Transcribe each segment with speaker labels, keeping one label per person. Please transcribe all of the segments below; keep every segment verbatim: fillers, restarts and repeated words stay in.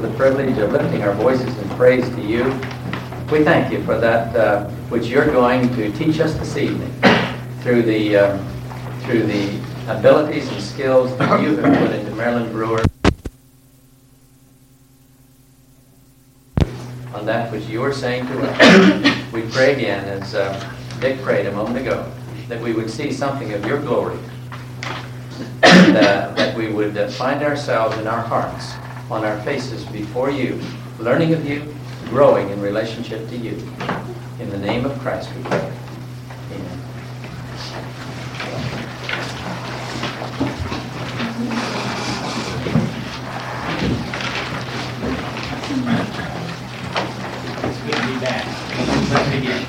Speaker 1: the privilege of lifting our voices in praise to you. We thank you for that uh, which you're going to teach us this evening through the um, through the abilities and skills that you have put into Marilyn Brewer on that which you are saying to us. We pray again, as uh, Dick prayed a moment ago, that we would see something of your glory, and uh, that we would uh, find ourselves in our hearts, on our faces before you, learning of you, growing in relationship to you. In the name of Christ we pray. Amen.
Speaker 2: It's good to be back. Let's begin.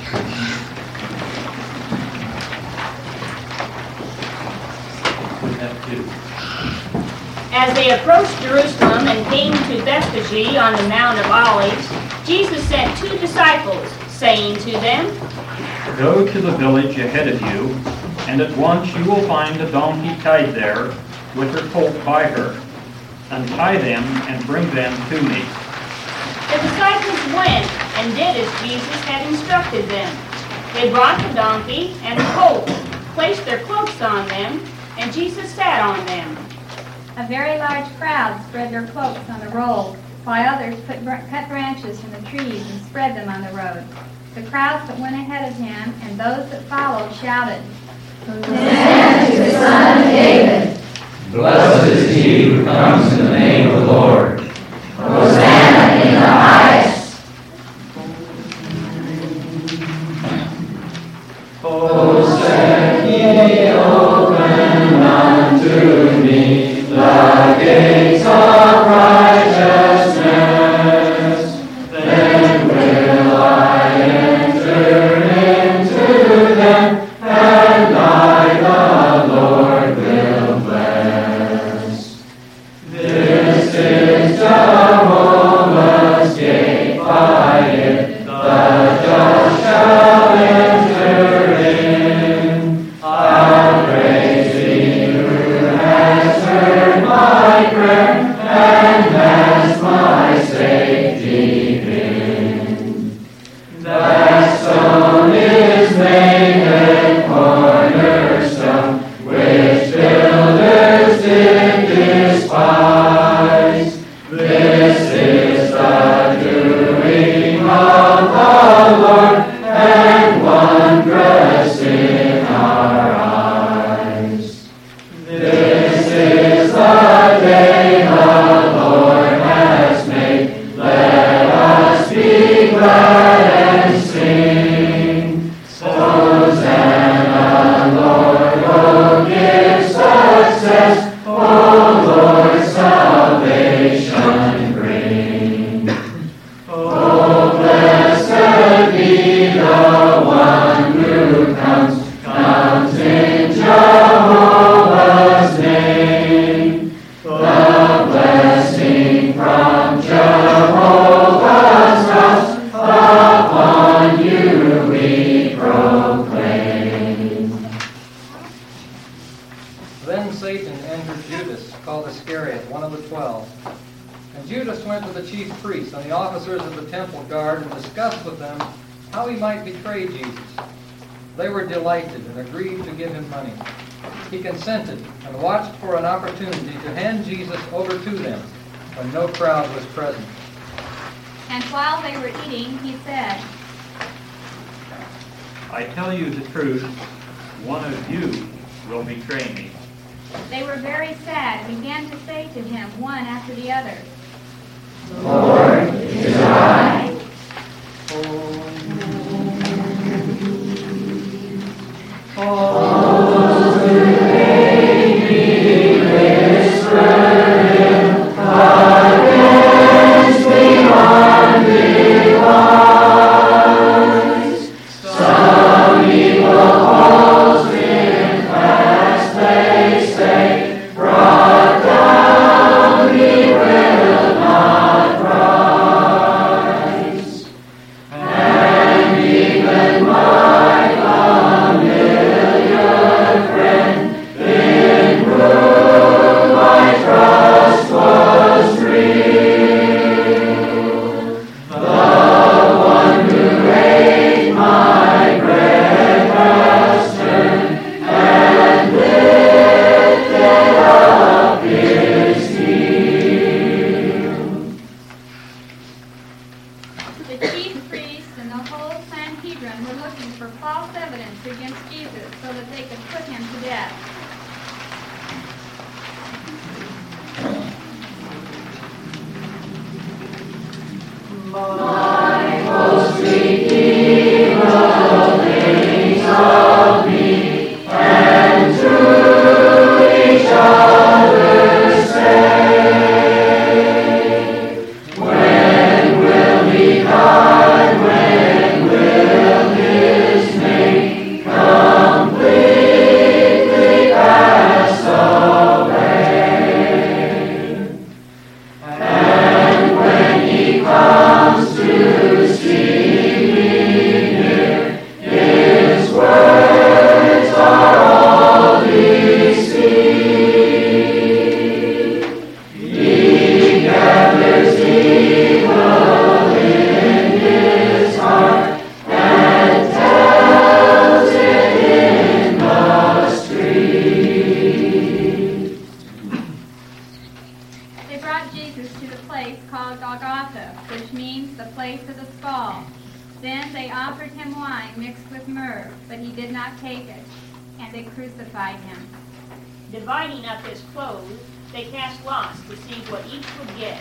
Speaker 2: We have two.
Speaker 3: As they approached Jerusalem and came to Bethphage on the Mount of Olives, Jesus sent two disciples, saying to them,
Speaker 4: Go to the village ahead of you, and at once you will find a donkey tied there, with her colt by her. Untie them and bring them to me.
Speaker 3: The disciples went and did as Jesus had instructed them. They brought the donkey and the colt, placed their cloaks on them, and Jesus sat on them.
Speaker 5: A very large crowd spread their cloaks on the road, while others put br- cut branches from the trees and spread them on the road. The crowds that went ahead of him and those that followed shouted,
Speaker 6: Hosanna to the Son of David! Blessed is he who comes in the name of the Lord! Hosanna in the highest! Hosanna, open unto me the gates of righteousness, then will I enter into them, and I, the Lord, will bless. This is Jehovah's gate, by it the just shall enter in. I'll praise thee who has heard my prayer and has my safety been. That stone is made a cornerstone, which builders did despise. This is the doing of the Lord, and wondrous in our eyes. This is the day the Lord has made. Let us be glad and sing. Hosanna, Lord, oh, give success. O Lord, salvation bring. Oh, blessed be the one who comes, comes in Jehovah's name. The blessing from Jehovah's house, upon you we proclaim.
Speaker 7: Then Satan entered Judas, called Iscariot, one of the twelve. And Judas went to the chief priests and the officers of the temple guard and discussed with them how he might betray Jesus. They were delighted and agreed to give him money. He consented and watched for an opportunity to hand Jesus over to them when no crowd was present.
Speaker 5: and while they were eating, he said,
Speaker 4: I tell you the truth, one of you will betray me.
Speaker 5: They were very sad and began to say to him one after the other,
Speaker 6: Lord, it is I. Oh, today he whispered against me on device. Some evil calls in past, they say, brought down he will not rise.
Speaker 5: seized Jesus so that they could put him to death.
Speaker 6: My most sweet hero, things of me, and to each other say, when will he guide, when will his name completely pass away? And when he comes to see me near, his words are all he sees. He gathers evil in his heart and tells it in the street.
Speaker 5: They brought Jesus to the place called Golgotha, which means the place of the skull. Then they offered him wine mixed with myrrh, but he did not take it, and they crucified him.
Speaker 3: Dividing up his clothes, they cast lots to see what each would get.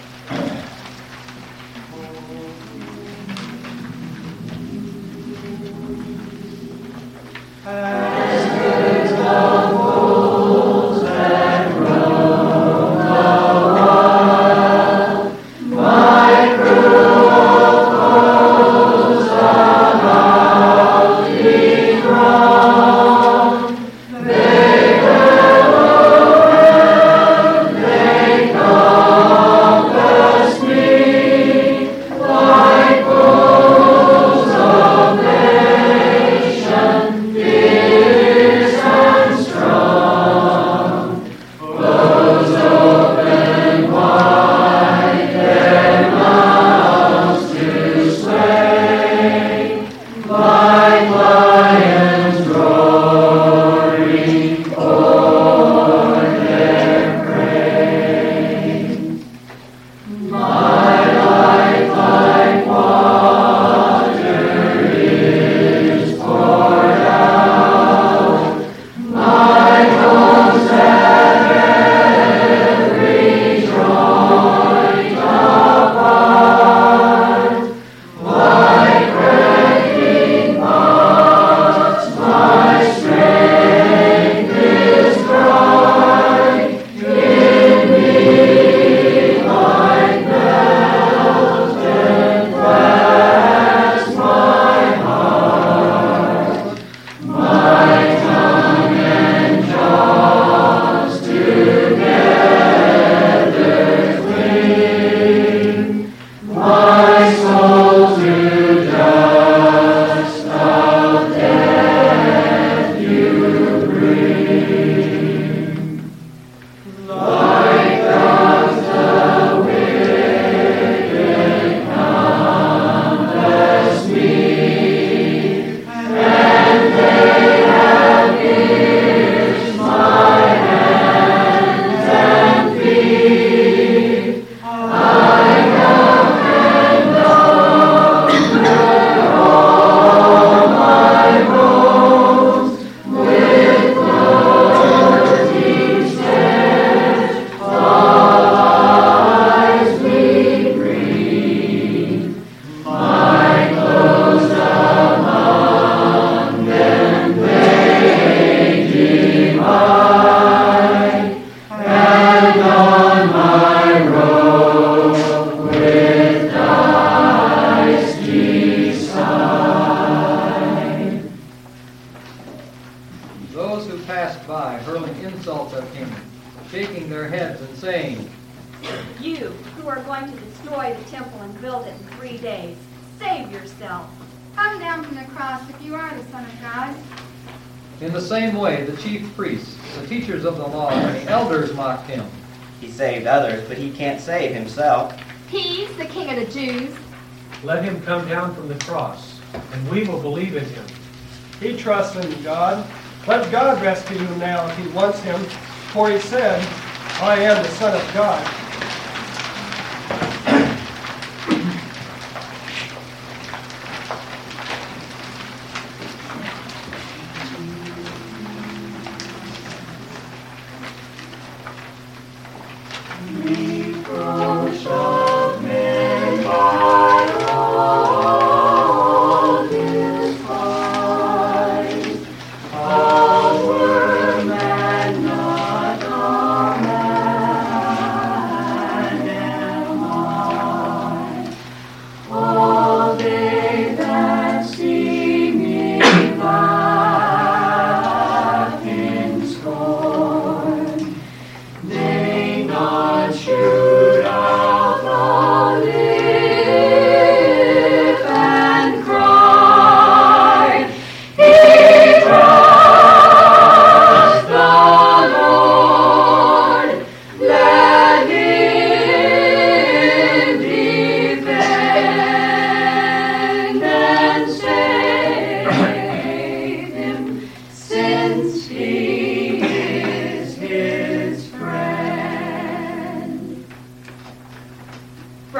Speaker 7: In the same way, the chief priests, the teachers of the law, and the elders mocked him.
Speaker 8: He saved others, but he can't save himself.
Speaker 9: He's the King of the Jews.
Speaker 10: Let him come down from the cross, and we will believe in him.
Speaker 11: He trusts in God. Let God rescue him now if he wants him, for he said, I am the Son of God.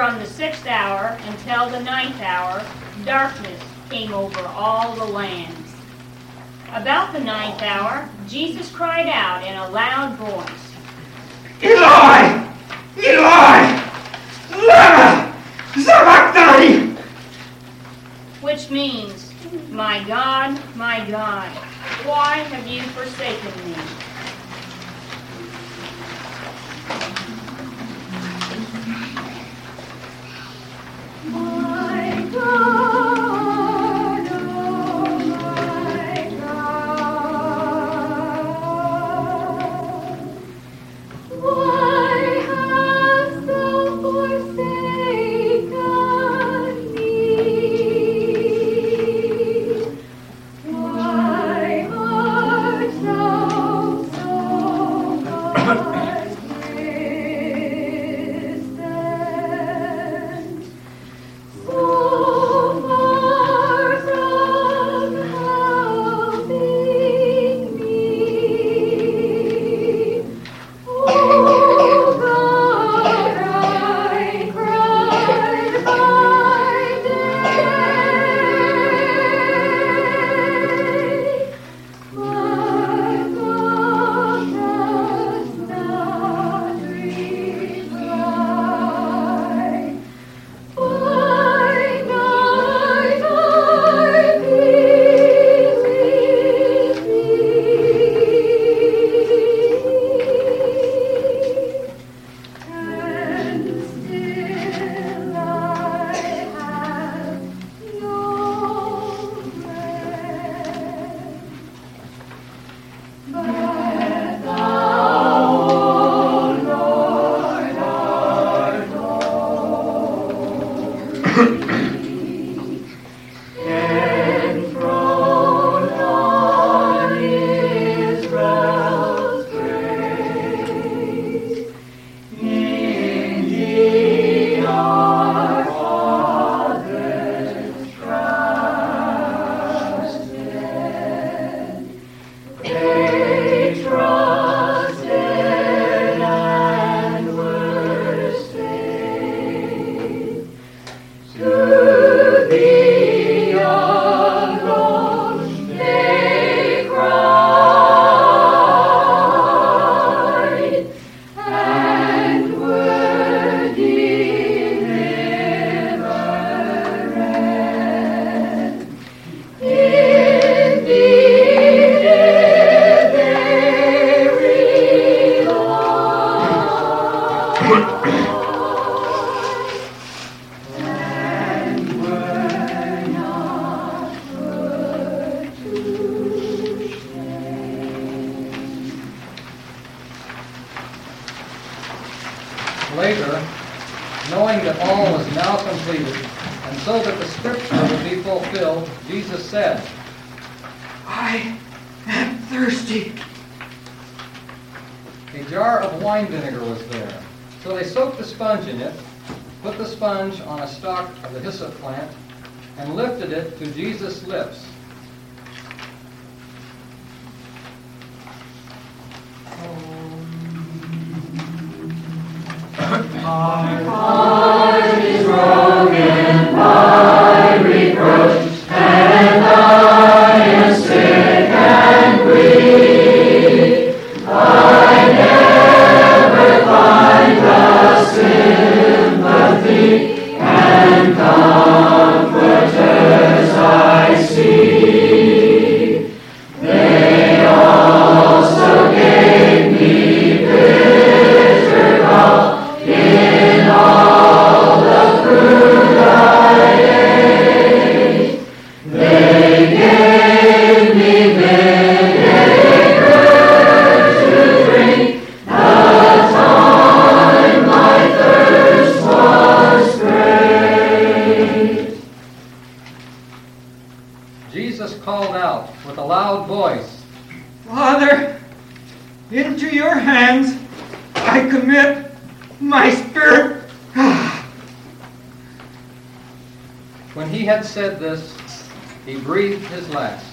Speaker 3: from the sixth hour until the ninth hour, darkness came over all the lands. About the ninth hour, Jesus cried out in a loud voice,
Speaker 6: Eli! Eli! Lama sabachthani!
Speaker 3: which means, My God, my God, why have you forsaken me?
Speaker 5: My God, oh my God, why hast thou forsaken me? Why art thou so far-distant? So far from helping me. Oh God, I cried by day, but thou dost not reply. By night I believe thee, and still I have no rest. But thou, O Lord, art enthroned on Israel's praise. In thee our fathers trusted. They trusted and were saved. To thee alone they cried, and were delivered. In thee did they rely, and were not put to shame.
Speaker 7: Later, knowing that all was now completed, and so that the scripture would be fulfilled, Jesus said,
Speaker 6: I am thirsty.
Speaker 7: A jar of wine vinegar was there. So they soaked the sponge in it, put the sponge on a stalk of the hyssop plant, and lifted it to Jesus' lips.
Speaker 6: My heart is broken by reproach, and I am sick and weak. I never find the sympathy and comforters I seek. They also gave me bitter gall in all the fruit I ate. They gave me vinegar to drink the time my thirst was great.
Speaker 7: Jesus called out with a loud voice,
Speaker 6: Father, into your hands I commit my spirit.
Speaker 7: When he had said this, he breathed his last.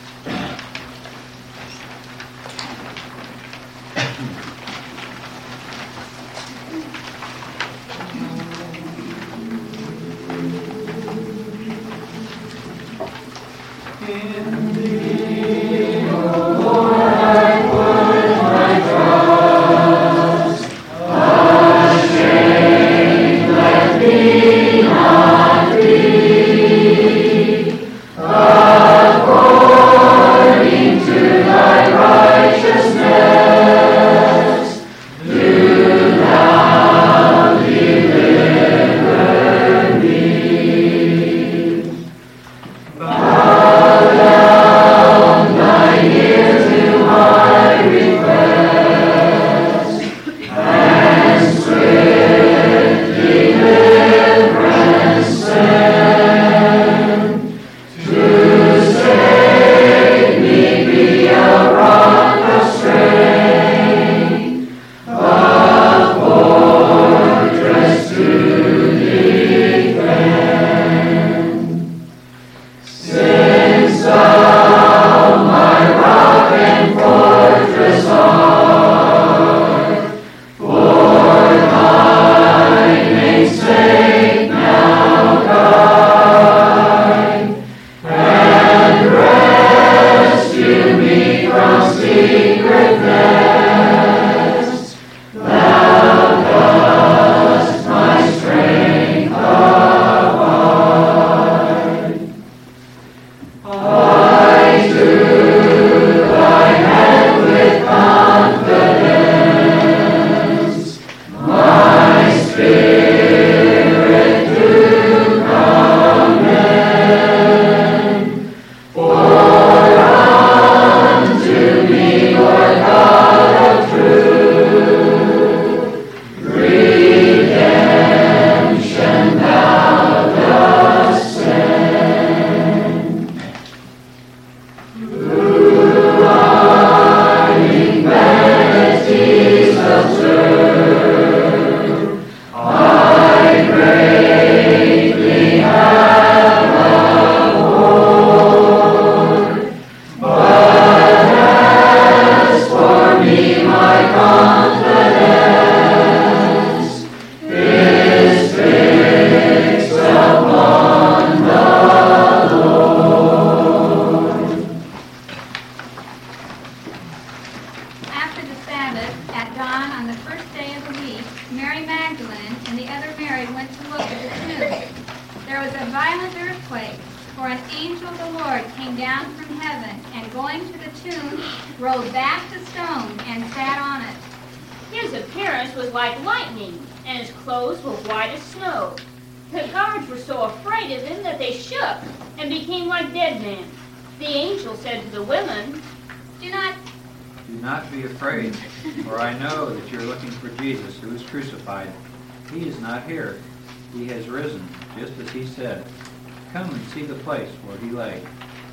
Speaker 12: He is not here. He has risen, just as he said. Come and see the place where he lay.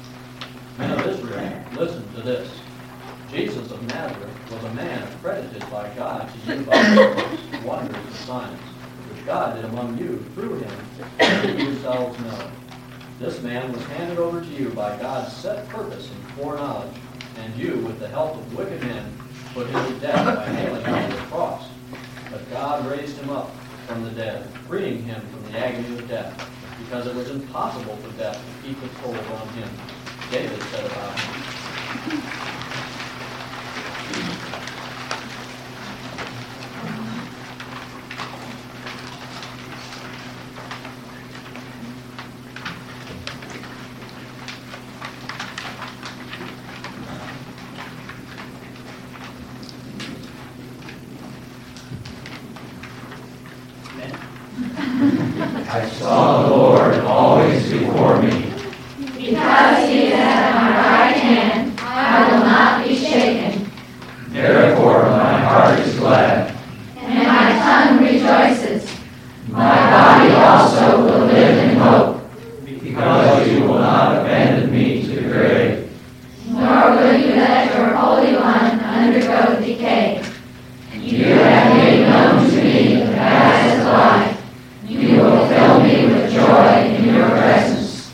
Speaker 13: Men of Israel, listen to this. Jesus of Nazareth was a man accredited by God to you by miracles, wonders, and signs, which God did among you through him, as you yourselves know. This man was handed over to you by God's set purpose and foreknowledge, and you, with the help of wicked men, put him to death by nailing him to the cross. But God raised him up from the dead, freeing him from the agony of death, because it was impossible for death to keep its hold on him. David said about him,
Speaker 6: I saw the Lord always before me.
Speaker 9: Because he is at my right hand, I will not be shaken.
Speaker 6: Therefore my heart is glad,
Speaker 9: and my tongue rejoices.
Speaker 6: My body also will live in hope, because you will not abandon me to the grave.
Speaker 9: Nor will you let your Holy One undergo decay.
Speaker 6: You have made known to me the paths of life. You will fill me with joy in your presence.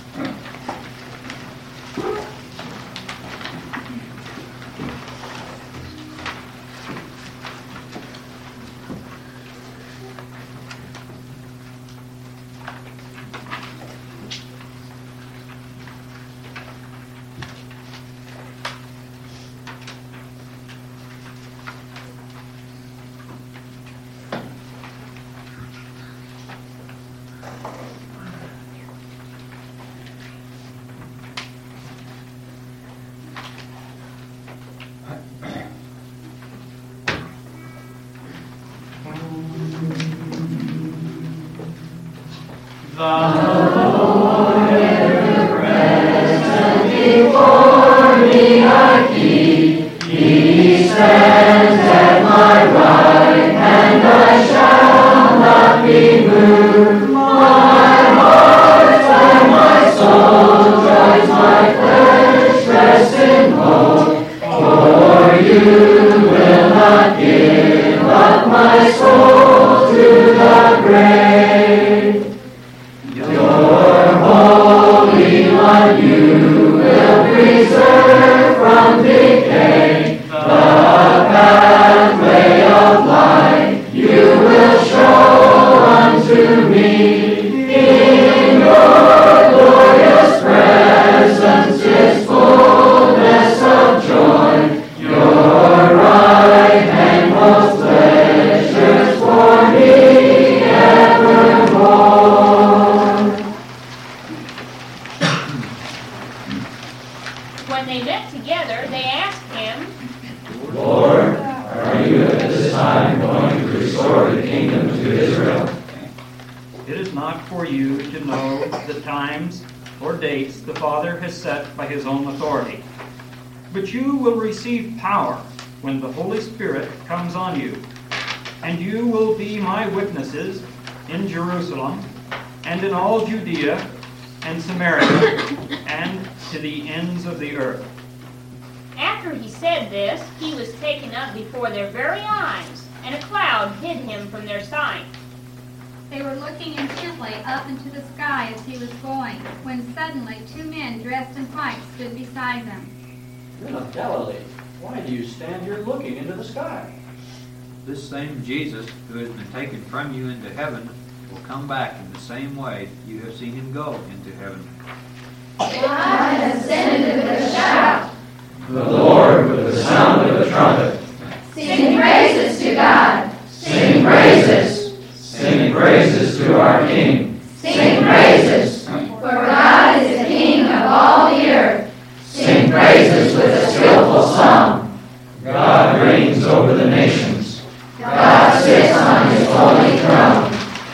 Speaker 6: Before me I keep, He stands at my right, and I shall not be moved. My heart and my soul joins my flesh, rest in hope, for you will not give up my soul to the grave. Your Holy One, you will preserve from decay. The pathway of life you will show unto me. In your glorious presence is fullness of joy. Your right hand holds pleasures for me evermore.
Speaker 3: When they met together, they asked him,
Speaker 6: Lord, are you at this time going to restore the kingdom to Israel?
Speaker 4: It is not for you to know the times or dates the Father has set by his own authority. But you will receive power when the Holy Spirit comes on you, and you will be my witnesses in Jerusalem and in all Judea and Samaria and to the ends of the earth.
Speaker 3: After he said this, he was taken up before their very eyes, and a cloud hid him from their sight.
Speaker 5: They were looking intently up into the sky as he was going, when suddenly two men dressed in white stood beside them.
Speaker 13: Men of Galilee, why do you stand here looking into the sky?
Speaker 12: This same Jesus who has been taken from you into heaven will come back in the same way you have seen him go into heaven.
Speaker 9: God has ascended with a shout.
Speaker 6: The Lord with the sound of a trumpet.
Speaker 9: Sing praises to God.
Speaker 6: Sing praises. Sing praises to our King.
Speaker 9: Sing praises. For God is the King of all the earth.
Speaker 6: Sing praises with a skillful song. God reigns over the nations. God sits on his holy throne.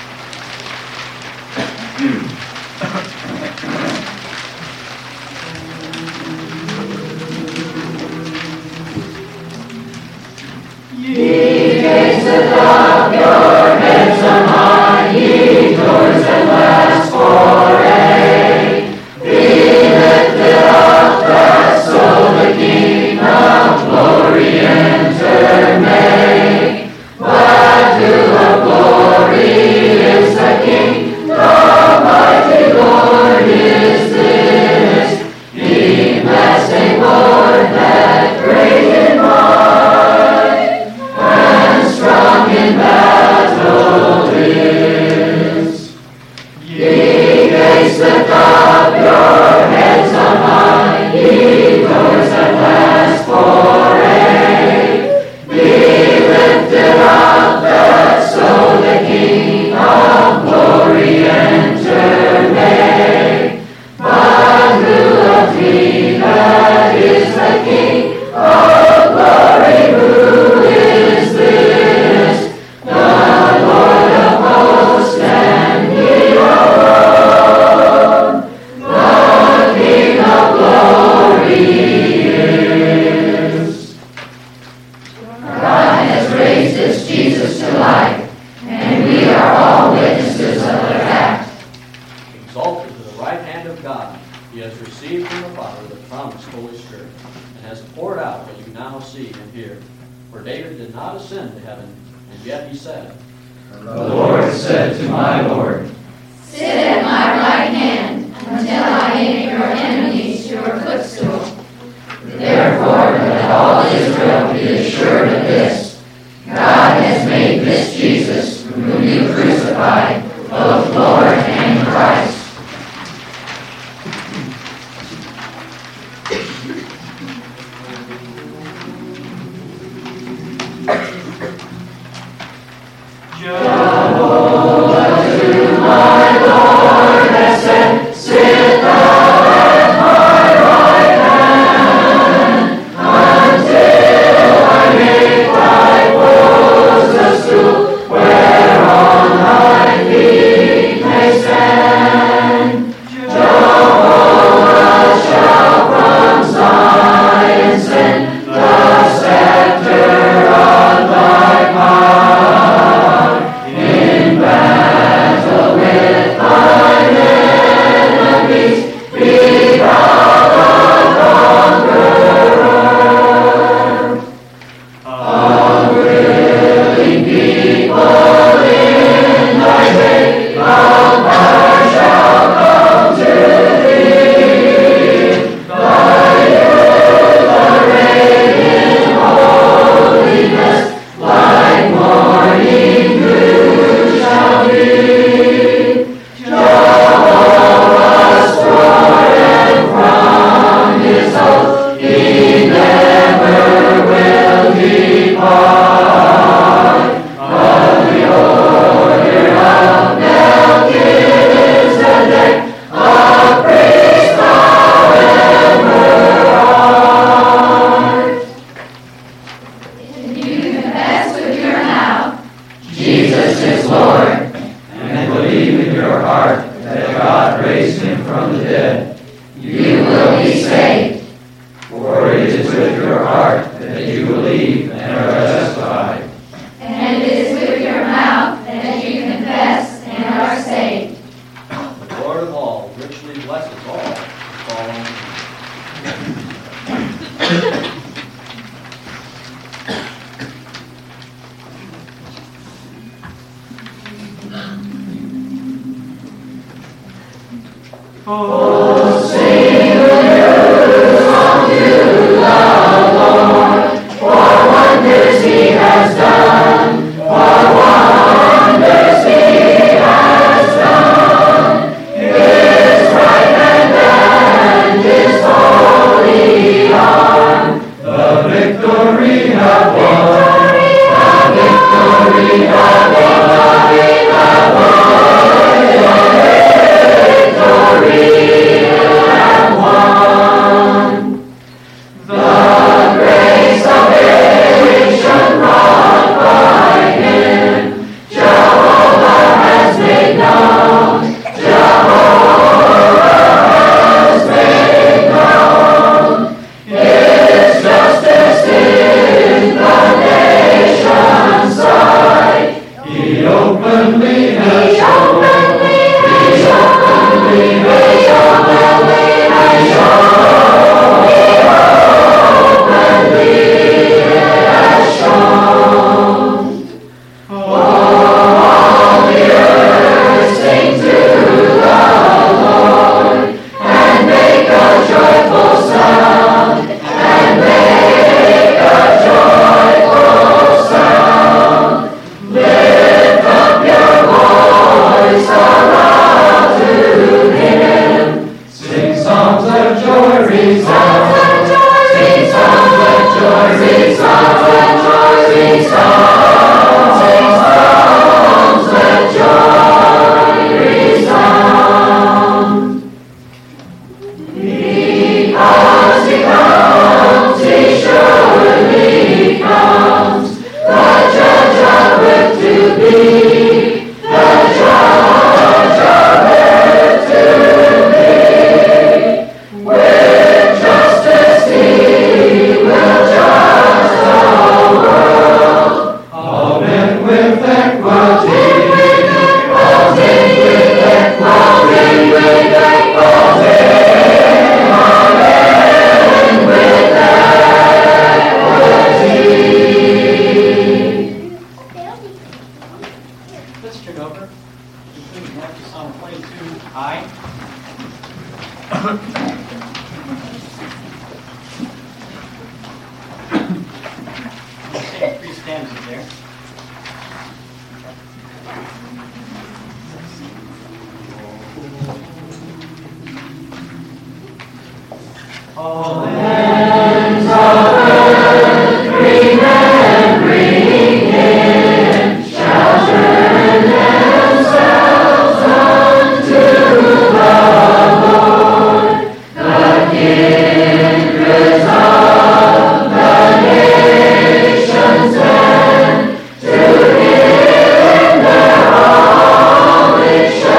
Speaker 6: Ye gates above your heads on high, ye doors that last forever. Be lifted up, that so the King of glory enter may. But who of glory is the King? The mighty Lord is this. He blessed a Lord that great in might, and strong in battle is. Ye gates lift up your heads on high, ye doors that last forever. Be lifted up, that so the King of glory enter may. But who of thee that is the King of glory, who is this? The Lord of hosts, and he alone, the King of glory is. God has raised this Jesus to life, and we are all witnesses of the fact.
Speaker 13: Exalted to the right hand of God, he has received from the Father the promised Holy Spirit, and has poured out what you now see and hear. For David did not ascend to heaven, and yet he said,
Speaker 6: The Lord said to my Lord,
Speaker 9: Sit at my right hand until I make your enemies your footstool.
Speaker 6: Therefore let all Israel be assured of this. God has made this Jesus, whom you crucified, both Lord and Christ. Jehovah to my God raised him from the dead, you will be saved. For it is with your heart that you believe and are justified,
Speaker 9: And it is with your mouth that you confess and are saved.
Speaker 13: The Lord of all richly blesses all who call on him.
Speaker 6: Oh, sing the new song to the Lord, for wonders he has done, for wonders he has done. His right hand and his holy arm, the victory have won, the victory have won, have won.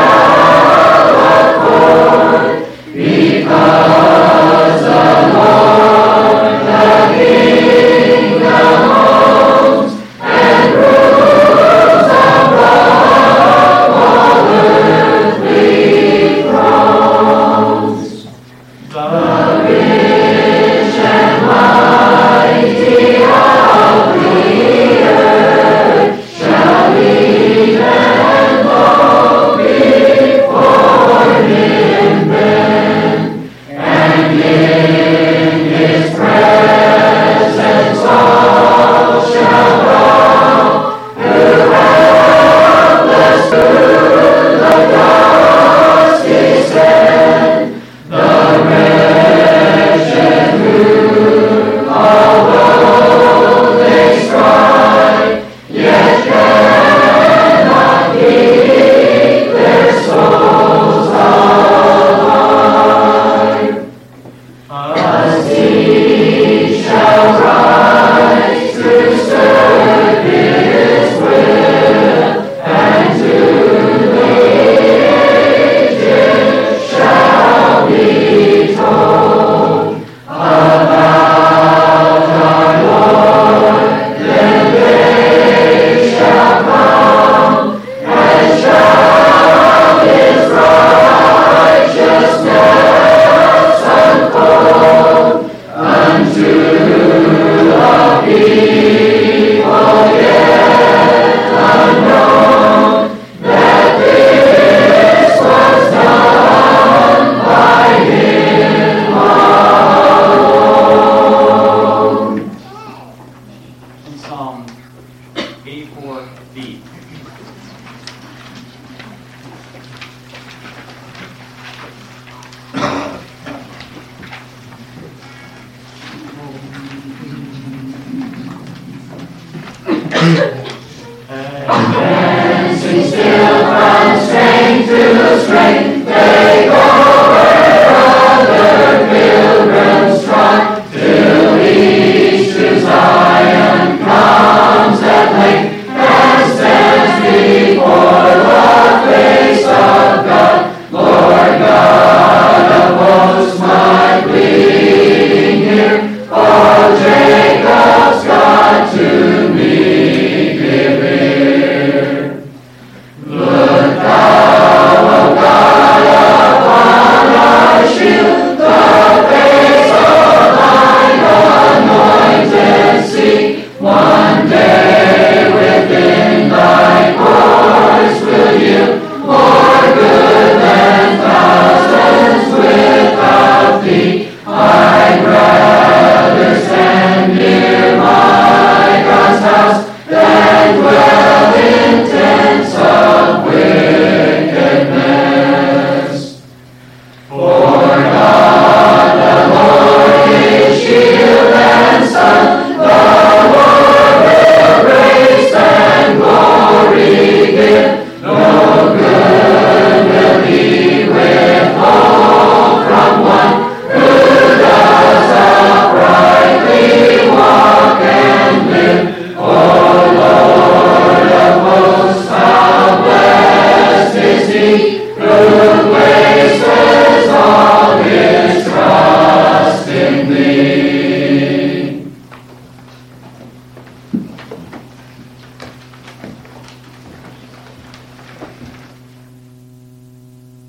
Speaker 6: Because the Lord